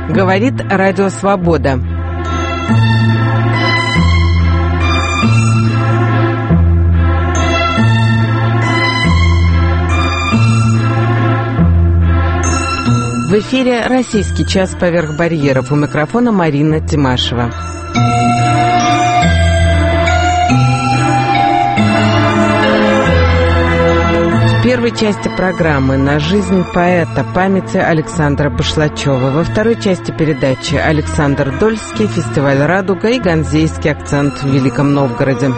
Говорит Радио Свобода. В эфире «Российский час поверх барьеров». У микрофона Марина Тимашева. В первой части программы «На жизнь поэта. Памяти Александра Башлачева». Во второй части передачи Александр Дольский, фестиваль «Радуга» и ганзейский акцент в Великом Новгороде.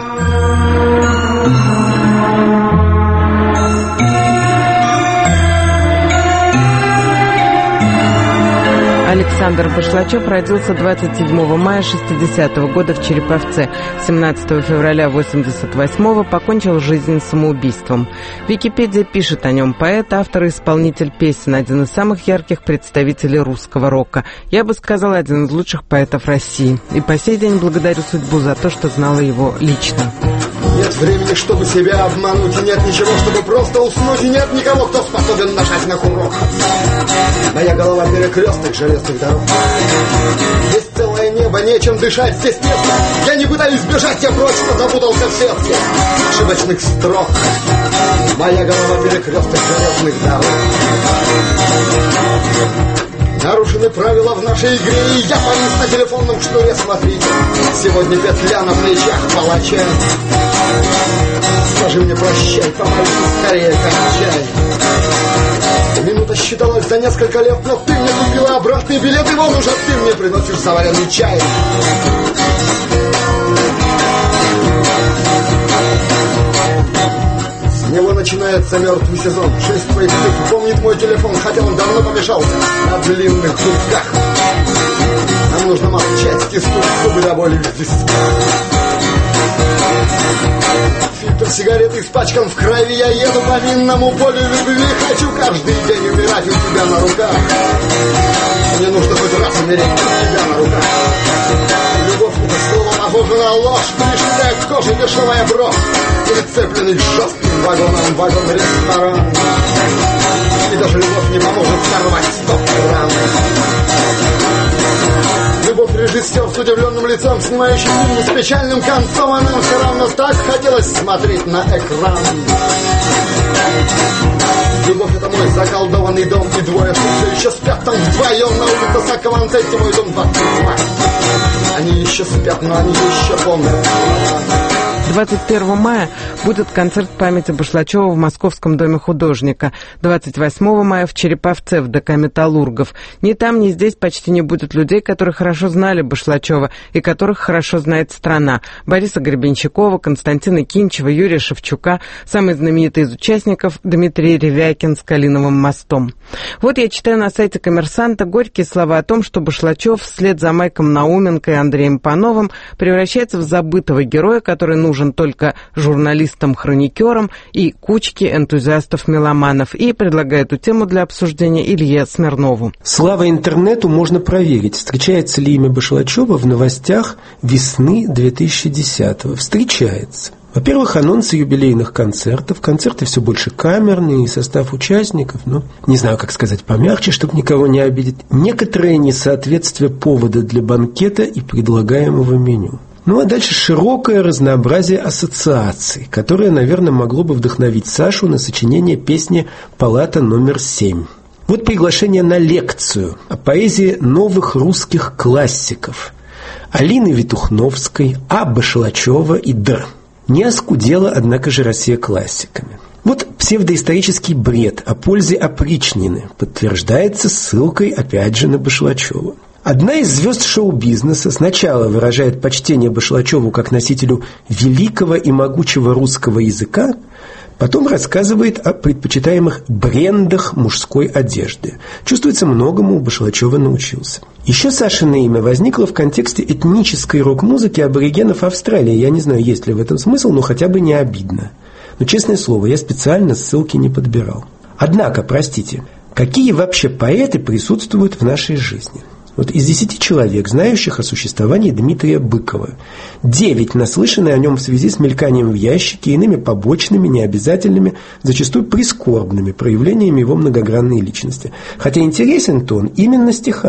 Александр Башлачев родился 27 мая 60-го года в Череповце. 17 февраля 88-го покончил жизнь самоубийством. Википедия пишет о нем: поэт, автор и исполнитель песен, один из самых ярких представителей русского рока. Я бы сказала, один из лучших поэтов России. И по сей день благодарю судьбу за то, что знала его лично. Нет времени, чтобы себя обмануть, и нет ничего, чтобы просто уснуть, и нет никого, кто способен нажать на курок. Моя голова перекресток железных дорог. Здесь целое небо, нечем дышать, здесь тесно. Я не пытаюсь бежать, я просто запутался в сетке ошибочных строк. Моя голова перекресток железных дорог. Нарушены правила в нашей игре, и я повис на телефонном шнуре. Смотрите, сегодня петля на плечах палача. Скажи мне прощай, помолись, скорее кончай. Минута считалась за несколько лет, но ты мне купила обратный билет, и вон уже ты мне приносишь заваренный чай. С него начинается мертвый сезон. 6 твоих цифр помнит мой телефон, хотя он давно помешался на длинных гудках. Нам нужно молчать, стиснуть зубы до боли в висках. Фильтр сигареты испачкан в крови. Я еду по минному полю любви. Хочу каждый день умирать у тебя на руках. Мне нужно хоть раз умереть у тебя на руках. Любовь — это слово похоже на ложь. Пришитая к коже дешевая брошь, прицепленный жестким вагоном вагон-ресторан. И даже любовь не поможет сорвать 100 грамм. Любовь — режиссер с удивленным лицом, снимающий фильм с печальным концом, а нам все равно так хотелось смотреть на экран. Любовь — это мой заколдованный дом, и двое все еще спят там вдвоем на улице Сакавантетти, мой дом 22. Они еще спят, но они еще помнят. 21 мая будет концерт памяти Башлачева в Московском доме художника. 28 мая в Череповце в ДК «Металлургов». Ни там, ни здесь почти не будет людей, которые хорошо знали Башлачева и которых хорошо знает страна. Бориса Гребенщикова, Константина Кинчева, Юрия Шевчука. Самый знаменитый из участников — Дмитрий Ревякин с Калиновым мостом. Вот я читаю на сайте «Коммерсанта» горькие слова о том, что Башлачев вслед за Майком Науменко и Андреем Пановым превращается в забытого героя, который нужен только журналистам-хроникерам и кучке энтузиастов-меломанов, и предлагаю эту тему для обсуждения Илье Смирнову. Слава интернету можно проверить, встречается ли имя Башлачева в новостях весны 2010-го. Встречается. Во-первых, анонсы юбилейных концертов. Концерты все больше камерные, и состав участников, не знаю, как сказать помягче, чтобы никого не обидеть. Некоторое несоответствие повода для банкета и предлагаемого меню. А дальше широкое разнообразие ассоциаций, которое, наверное, могло бы вдохновить Сашу на сочинение песни «Палата номер 7». Вот приглашение на лекцию о поэзии новых русских классиков Алины Витухновской, А. Башлачева и Др. Не оскудела, однако же, Россия классиками. Вот псевдоисторический бред о пользе опричнины подтверждается ссылкой, опять же, на Башлачева. Одна из звезд шоу-бизнеса сначала выражает почтение Башлачеву как носителю великого и могучего русского языка, потом рассказывает о предпочитаемых брендах мужской одежды. Чувствуется, многому у Башлачева научился. Еще Сашино имя возникло в контексте этнической рок-музыки аборигенов Австралии. Я не знаю, есть ли в этом смысл, но хотя бы не обидно. Но, честное слово, я специально ссылки не подбирал. Однако, простите, какие вообще поэты присутствуют в нашей жизни? Вот из 10 человек, знающих о существовании Дмитрия Быкова, 9 наслышаны о нем в связи с мельканием в ящике, иными побочными, необязательными, зачастую прискорбными проявлениями его многогранной личности. Хотя интересен-то он именно стихами.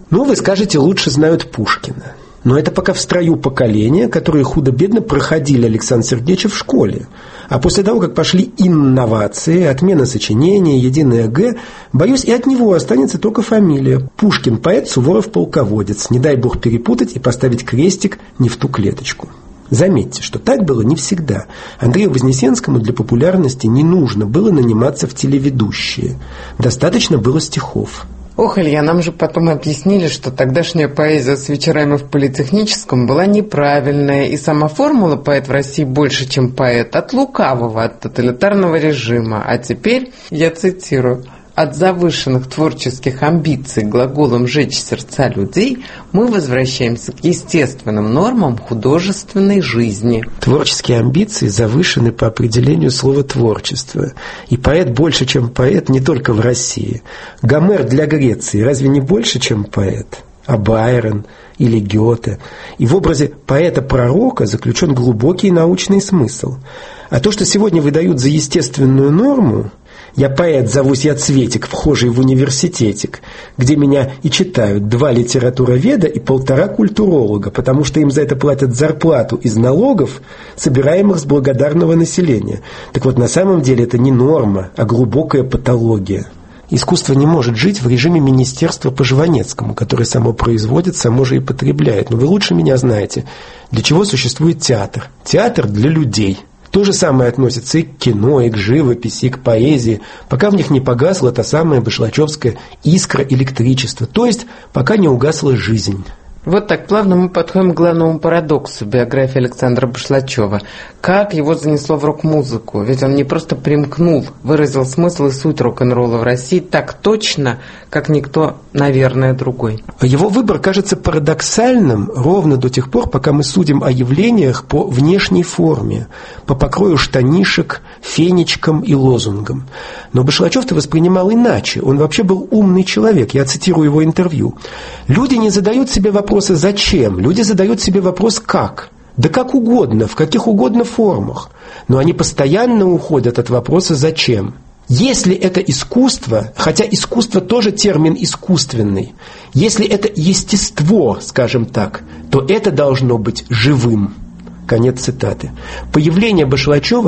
Ну, вы скажете, лучше знают Пушкина. Но это пока в строю поколения, которые худо-бедно проходили Александра Сергеевича в школе. А после того, как пошли инновации, отмена сочинения, единое Г, боюсь, и от него останется только фамилия. Пушкин – поэт, Суворов – полководец. Не дай бог перепутать и поставить крестик не в ту клеточку. Заметьте, что так было не всегда. Андрею Вознесенскому для популярности не нужно было наниматься в телеведущие. Достаточно было стихов. Ох, Илья, нам же потом объяснили, что тогдашняя поэзия с вечерами в Политехническом была неправильная, и сама формула «поэт в России больше, чем поэт» от лукавого, от тоталитарного режима. А теперь, я цитирую, «от завышенных творческих амбиций глаголом «жечь сердца людей» мы возвращаемся к естественным нормам художественной жизни». Творческие амбиции завышены по определению слова «творчество». И поэт больше, чем поэт, не только в России. Гомер для Греции разве не больше, чем поэт? А Байрон или Гёте? И в образе поэта-пророка заключен глубокий научный смысл. А то, что сегодня выдают за естественную норму, я поэт, зовусь я Цветик, вхожий в университетик, где меня и читают 2 литературоведа и 1,5 культуролога, потому что им за это платят зарплату из налогов, собираемых с благодарного населения. Так вот, на самом деле это не норма, а глубокая патология. Искусство не может жить в режиме министерства по Жванецкому, которое само производит, само же и потребляет. Но вы лучше меня знаете, для чего существует театр. Театр для людей. То же самое относится и к кино, и к живописи, и к поэзии, пока в них не погасла та самая башлачевская искра электричества, то есть пока не угасла жизнь. Вот так плавно мы подходим к главному парадоксу биографии Александра Башлачева. Как его занесло в рок-музыку? Ведь он не просто примкнул, выразил смысл и суть рок-н-ролла в России так точно, как никто, наверное, другой. Его выбор кажется парадоксальным ровно до тех пор, пока мы судим о явлениях по внешней форме, по покрою штанишек, фенечкам и лозунгам. Но Башлачев-то воспринимал иначе. Он вообще был умный человек. Я цитирую его интервью. «Люди не задают себе вопросы «зачем?», люди задают себе вопрос «как?». Да как угодно, в каких угодно формах. Но они постоянно уходят от вопроса «зачем?». Если это искусство, хотя искусство тоже термин искусственный, если это естество, скажем так, то это должно быть живым. Конец цитаты. Появление Башлачева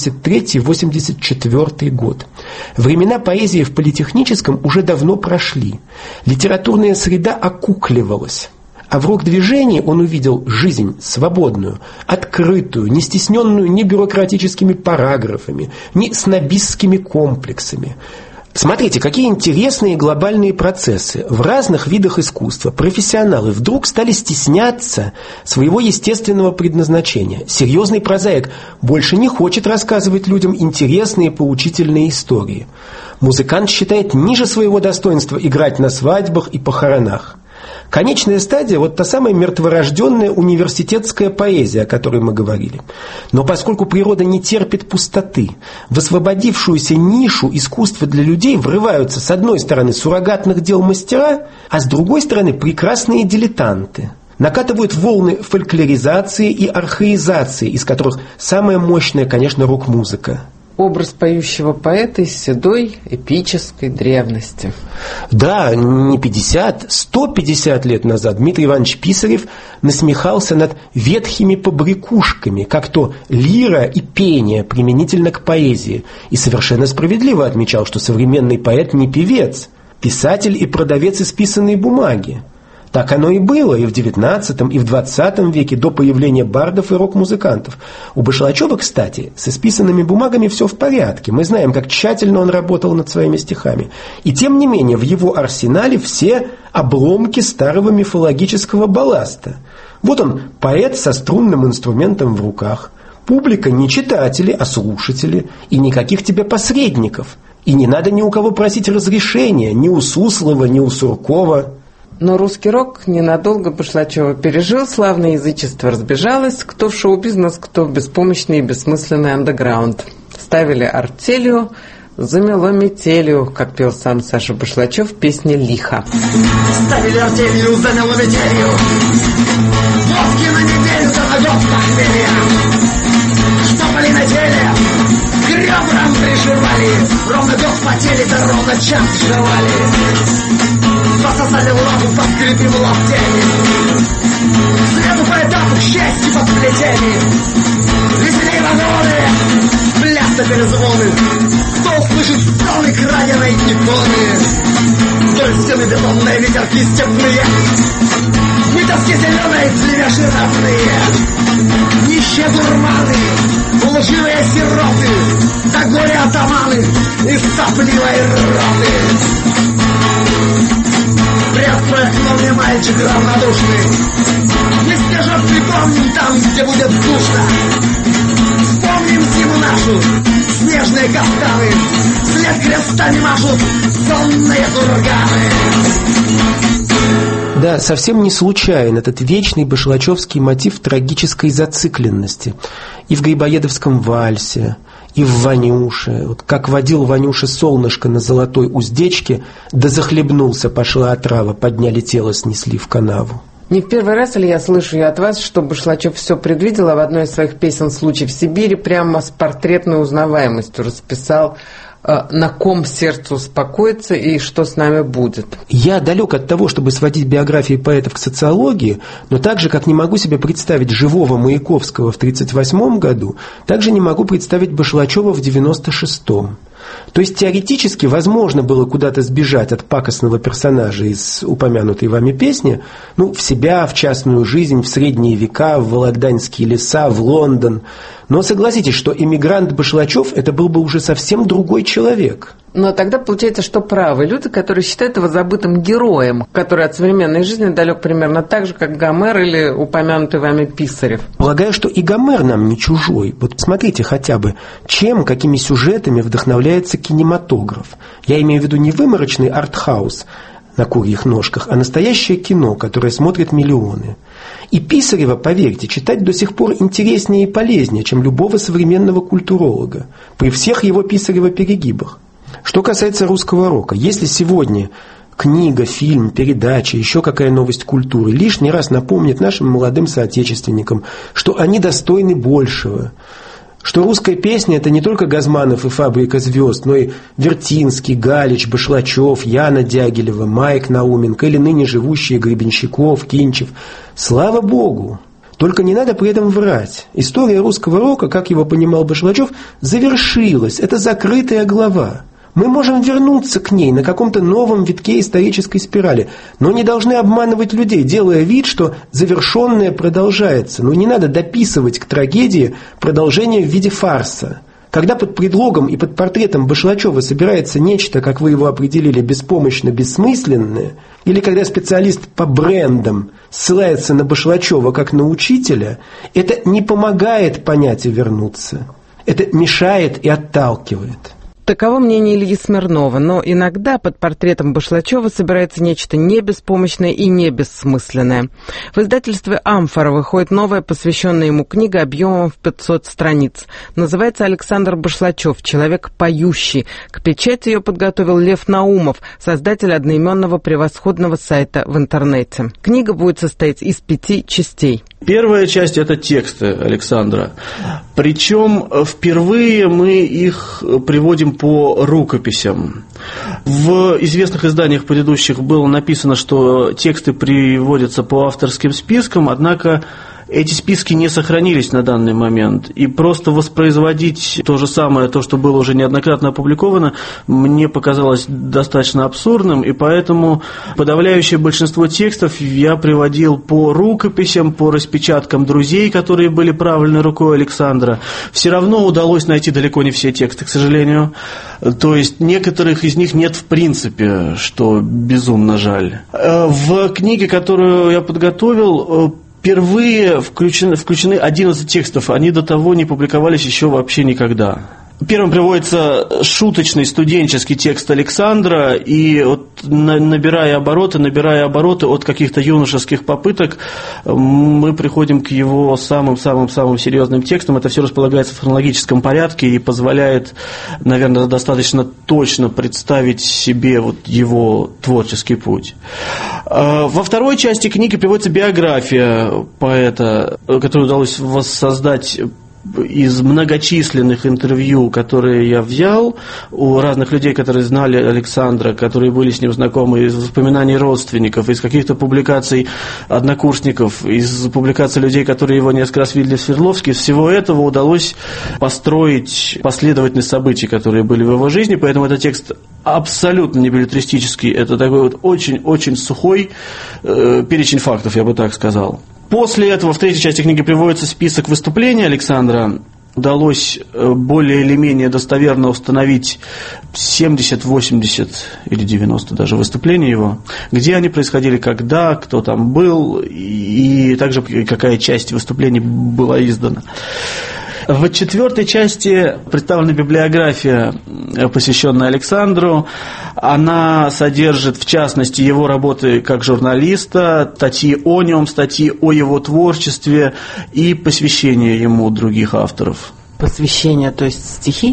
83-84 год. Времена поэзии в Политехническом уже давно прошли. Литературная среда окукливалась. А в рок-движении он увидел жизнь свободную, открытую, не стесненную ни бюрократическими параграфами, ни снобистскими комплексами. Смотрите, какие интересные глобальные процессы. В разных видах искусства профессионалы вдруг стали стесняться своего естественного предназначения. Серьезный прозаик больше не хочет рассказывать людям интересные поучительные истории. Музыкант считает ниже своего достоинства играть на свадьбах и похоронах. Конечная стадия – вот та самая мертворожденная университетская поэзия, о которой мы говорили. Но поскольку природа не терпит пустоты, в освободившуюся нишу искусства для людей врываются с одной стороны суррогатных дел мастера, а с другой стороны прекрасные дилетанты. Накатывают волны фольклоризации и архаизации, из которых самая мощная, конечно, рок-музыка. Образ поющего поэта из седой эпической древности. Да, не 50, 150 лет назад Дмитрий Иванович Писарев насмехался над ветхими побрякушками, как то лира и пение применительно к поэзии, и совершенно справедливо отмечал, что современный поэт не певец, писатель и продавец исписанной бумаги. Так оно и было и в XIX, и в XX веке, до появления бардов и рок-музыкантов. У Башлачева, кстати, с исписанными бумагами все в порядке. Мы знаем, как тщательно он работал над своими стихами. И тем не менее, в его арсенале все обломки старого мифологического балласта. Вот он, поэт со струнным инструментом в руках. Публика не читатели, а слушатели. И никаких тебе посредников. И не надо ни у кого просить разрешения, ни у Суслова, ни у Суркова. Но русский рок ненадолго Башлачева пережил, славное язычество разбежалось, кто в шоу-бизнес, кто в беспомощный и бессмысленный андеграунд. Ставили артелью, замело метелью, как пел сам Саша Башлачев в песне «Лихо». Ставили артелью, замело метелью, водки на неделю, за ногов похмелья. Штопали на теле, к ребрам пришивали, ровно год потели, да ровно час жевали. пососали лапу, поскребим лаптями. Следу по этапу к счастью под плетями. Веселей вагоны, плясты перезвоны. Кто услышит стоны краденой иконы? Вдоль стены бетонные ветерки степные. Мы тоски зеленые, племяши родные. Нищие дурманы, лживые сироты, да горе атаманы из сопливой роты. Приоткрой окно мне, мальчик равнодушный. Мы снежок припомним там, где будет душно. Вспомним зиму нашу, снежные кафтаны. Вслед крестами машут сонные курганы. Да, совсем не случайен этот вечный башлачевский мотив трагической зацикленности. И в Грибоедовском вальсе, и в «Ванюше». Вот как водил Ванюша солнышко на золотой уздечке, да захлебнулся, пошла отрава, подняли тело, снесли в канаву. Не в первый раз, Илья, слышу я от вас, что Башлачев все предвидел, а в одной из своих песен «Случай в Сибири» прямо с портретной узнаваемостью расписал, на ком сердце успокоится и что с нами будет. Я далек от того, чтобы сводить биографии поэтов к социологии, но так же, как не могу себе представить живого Маяковского в 1938 году, так же не могу представить Башлачева в 1996. То есть теоретически возможно было куда-то сбежать от пакостного персонажа из упомянутой вами песни, в себя, в частную жизнь, в средние века, в вологданские леса, в Лондон. Но согласитесь, что эмигрант Башлачев – это был бы уже совсем другой человек. Но тогда получается, что правы люди, которые считают его забытым героем, который от современной жизни далек примерно так же, как Гомер или упомянутый вами Писарев. Полагаю, что и Гомер нам не чужой. Вот смотрите хотя бы, чем, какими сюжетами вдохновляется кинематограф. Я имею в виду не выморочный артхаус на курьих ножках, а настоящее кино, которое смотрят миллионы. И Писарева, поверьте, читать до сих пор интереснее и полезнее, чем любого современного культуролога, при всех его Писарева перегибах. Что касается русского рока, если сегодня книга, фильм, передача, еще какая новость культуры лишний раз напомнит нашим молодым соотечественникам, что они достойны большего, что русская песня – это не только Газманов и «Фабрика звезд», но и Вертинский, Галич, Башлачев, Яна Дягилева, Майк Науменко или ныне живущие Гребенщиков, Кинчев. Слава Богу! Только не надо при этом врать. История русского рока, как его понимал Башлачев, завершилась. Это закрытая глава. Мы можем вернуться к ней на каком-то новом витке исторической спирали, но не должны обманывать людей, делая вид, что завершенное продолжается. Не надо дописывать к трагедии продолжение в виде фарса. Когда под предлогом и под портретом Башлачева собирается нечто, как вы его определили, беспомощно бессмысленное, или когда специалист по брендам ссылается на Башлачева как на учителя, это не помогает понять и вернуться. Это мешает и отталкивает. Таково мнение Ильи Смирнова, но иногда под портретом Башлачева собирается нечто не беспомощное и не бессмысленное. В издательстве «Амфора» выходит новая, посвященная ему книга объемом в 500 страниц. Называется «Александр Башлачев. Человек поющий». К печати ее подготовил Лев Наумов, создатель одноименного превосходного сайта в интернете. Книга будет состоять из 5 частей. Первая часть – это тексты Александра. Причем впервые мы их приводим по рукописям. В известных изданиях предыдущих было написано, что тексты приводятся по авторским спискам, однако эти списки не сохранились на данный момент. И просто воспроизводить то же самое, то, что было уже неоднократно опубликовано, мне показалось достаточно абсурдным, и поэтому подавляющее большинство текстов я приводил по рукописям, по распечаткам друзей, которые были правильной рукой Александра. Все равно удалось найти далеко не все тексты, к сожалению. То есть некоторых из них нет в принципе, что безумно жаль. В книге, которую я подготовил, впервые включены 11 текстов, они до того не публиковались еще вообще никогда. Первым приводится шуточный студенческий текст Александра, и вот набирая обороты от каких-то юношеских попыток, мы приходим к его самым-самым-самым серьезным текстам. Это все располагается в хронологическом порядке и позволяет, наверное, достаточно точно представить себе вот его творческий путь. Во второй части книги приводится биография поэта, которую удалось воссоздать из многочисленных интервью, которые я взял у разных людей, которые знали Александра, которые были с ним знакомы, из воспоминаний родственников, из каких-то публикаций однокурсников, из публикаций людей, которые его несколько раз видели в Свердловске, из всего этого удалось построить последовательность событий, которые были в его жизни, поэтому этот текст абсолютно не беллетристический, это такой вот очень-очень сухой перечень фактов, я бы так сказал. После этого в третьей части книги приводится список выступлений Александра. Удалось более или менее достоверно установить 70, 80 или 90 даже выступлений его, где они происходили, когда, кто там был, и также какая часть выступлений была издана. В четвертой части представлена библиография, посвященная Александру. Она содержит, в частности, его работы как журналиста, статьи о нем, статьи о его творчестве и посвящение ему других авторов. Посвящение, то есть стихи?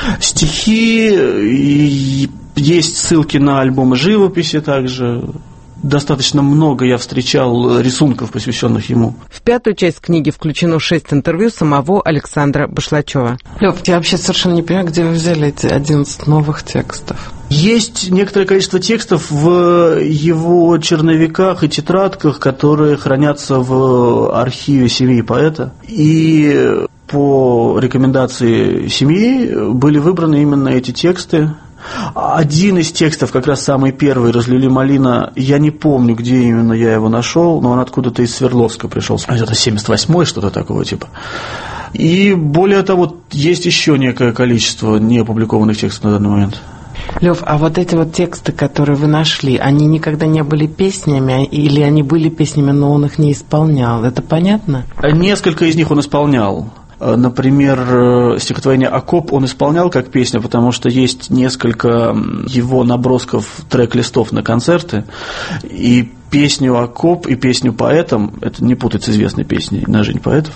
Стихи, есть ссылки на альбомы живописи также. Достаточно много я встречал рисунков, посвященных ему. В пятую часть книги включено 6 интервью самого Александра Башлачева. Лёв, я вообще совершенно не понимаю, где вы взяли эти 11 новых текстов. Есть некоторое количество текстов в его черновиках и тетрадках, которые хранятся в архиве семьи поэта. И по рекомендации семьи были выбраны именно эти тексты. Один из текстов, как раз самый первый, «Разлили малина», я не помню, где именно я его нашел, но он откуда-то из Свердловска пришел. Это 78-й, что-то такого типа. И более того, есть еще некое количество неопубликованных текстов на данный момент. Лев, а вот эти вот тексты, которые вы нашли, они никогда не были песнями, или они были песнями, но он их не исполнял? Это понятно? Несколько из них он исполнял. Например, стихотворение «Окоп» он исполнял как песню, потому что есть несколько его набросков трек-листов на концерты, и песню «Окоп» и песню «Поэтам», это не путать с известной песней «На жизнь поэтов»,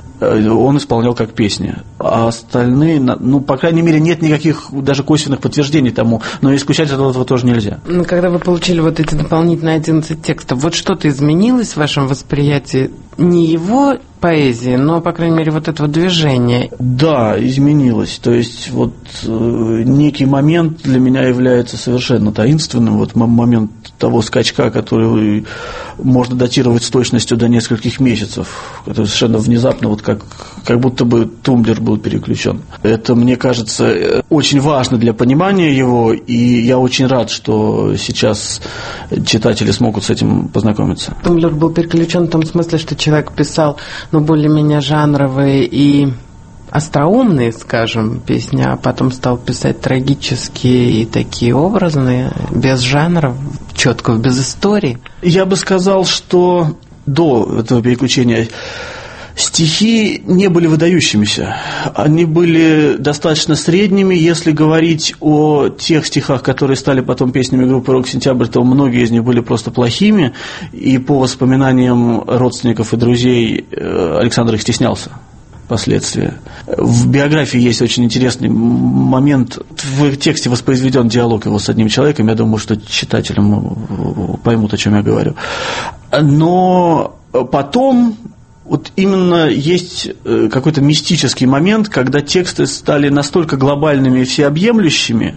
он исполнял как песни. А остальные, ну, по крайней мере, нет никаких даже косвенных подтверждений тому, но исключать от этого тоже нельзя. Когда вы получили вот эти дополнительные 11 текстов, вот что-то изменилось в вашем восприятии не его поэзии, но, по крайней мере, вот этого движения? Да, изменилось. То есть, вот некий момент для меня является совершенно таинственным. Вот момент того скачка, который можно датировать с точностью до нескольких месяцев, который совершенно внезапно, вот как будто бы тумблер был переключен. Это, мне кажется, очень важно для понимания его, и я очень рад, что сейчас читатели смогут с этим познакомиться. Тумблер был переключен в том смысле, что человек писал, более-менее жанровые и остроумные, скажем, песни, а потом стал писать трагические и такие образные, без жанров, четко, без истории. Я бы сказал, что до этого переключения стихи не были выдающимися. Они были достаточно средними. Если говорить о тех стихах, которые стали потом песнями группы «Рок-Сентябрь», то многие из них были просто плохими. И по воспоминаниям родственников и друзей Александр их стеснялся впоследствии. В биографии есть очень интересный момент. В тексте воспроизведен диалог его с одним человеком. Я думаю, что читатели поймут, о чем я говорю. Но потом вот именно есть какой-то мистический момент, когда тексты стали настолько глобальными и всеобъемлющими,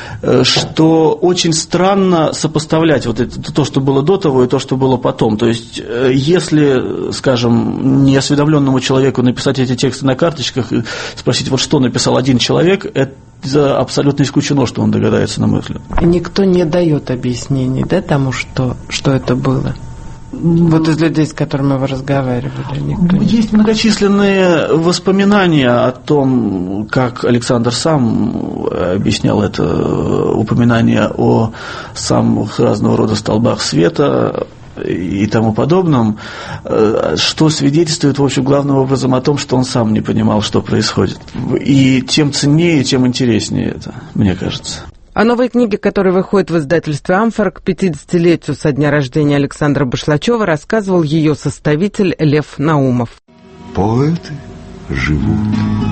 что очень странно сопоставлять вот это, то, что было до того, и то, что было потом. То есть, если, скажем, неосведомленному человеку написать эти тексты на карточках и спросить, вот что написал один человек, это абсолютно исключено, что он догадается, на мой взгляд. Никто не дает объяснений, да, тому, что это было? Вот из людей, с которыми вы разговаривали, никто не... Есть многочисленные воспоминания о том, как Александр сам объяснял это, упоминания о самых разного рода столбах света и тому подобном, что свидетельствует, в общем, главным образом о том, что он сам не понимал, что происходит. И тем ценнее, тем интереснее это, мне кажется. О новой книге, которая выходит в издательстве «Амфора» к 50-летию со дня рождения Александра Башлачева, рассказывал ее составитель Лев Наумов. Поэты живут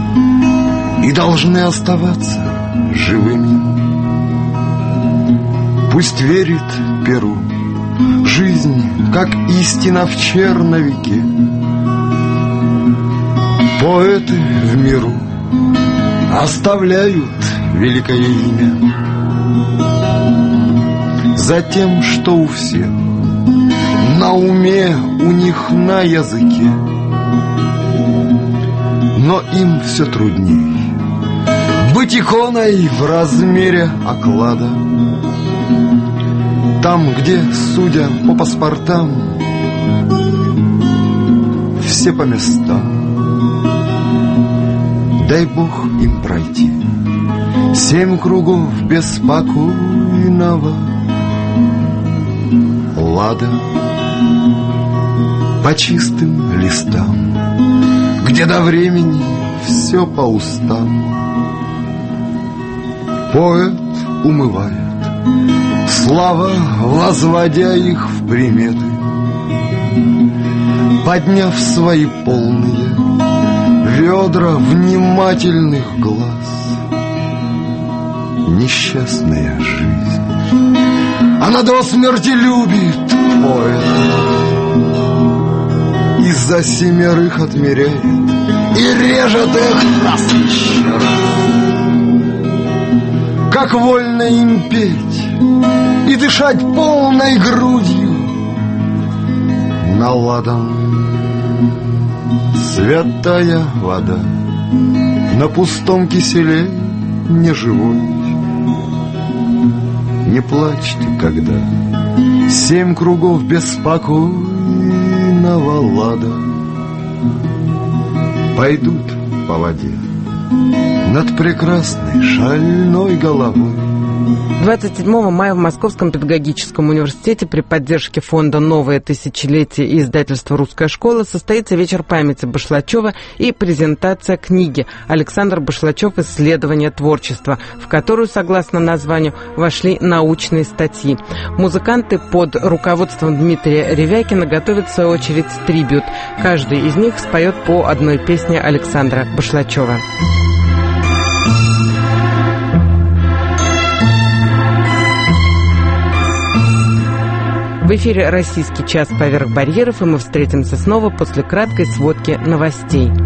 и должны оставаться живыми. Пусть верит перу, жизнь, как истина в черновике. Поэты в миру оставляют великое имя за тем, что у всех на уме, у них на языке. Но им все трудней быть иконой в размере оклада. Там, где, судя по паспортам, все по местам. Дай Бог им пройти 7 кругов беспокойного лада по чистым листам, где до времени все по устам. Поэт умывает слова, возводя их в приметы, подняв свои полные ведра внимательных глаз. Несчастная жизнь, она до смерти любит поэта, из-за 7 отмеряет и режет их раз еще раз. Как вольно им петь и дышать полной грудью наладом. Святая вода на пустом киселе не живой. Не плачьте, когда 7 кругов беспокойного лада пойдут по воде над прекрасной шальной головой. 27 мая в Московском педагогическом университете при поддержке фонда «Новое тысячелетие» и издательства «Русская школа» состоится вечер памяти Башлачева и презентация книги «Александр Башлачев. Исследование творчества», в которую, согласно названию, вошли научные статьи. Музыканты под руководством Дмитрия Ревякина готовят, в свою очередь, трибют. Каждый из них споет по одной песне Александра Башлачева. В эфире «Российский час поверх барьеров», и мы встретимся снова после краткой сводки новостей.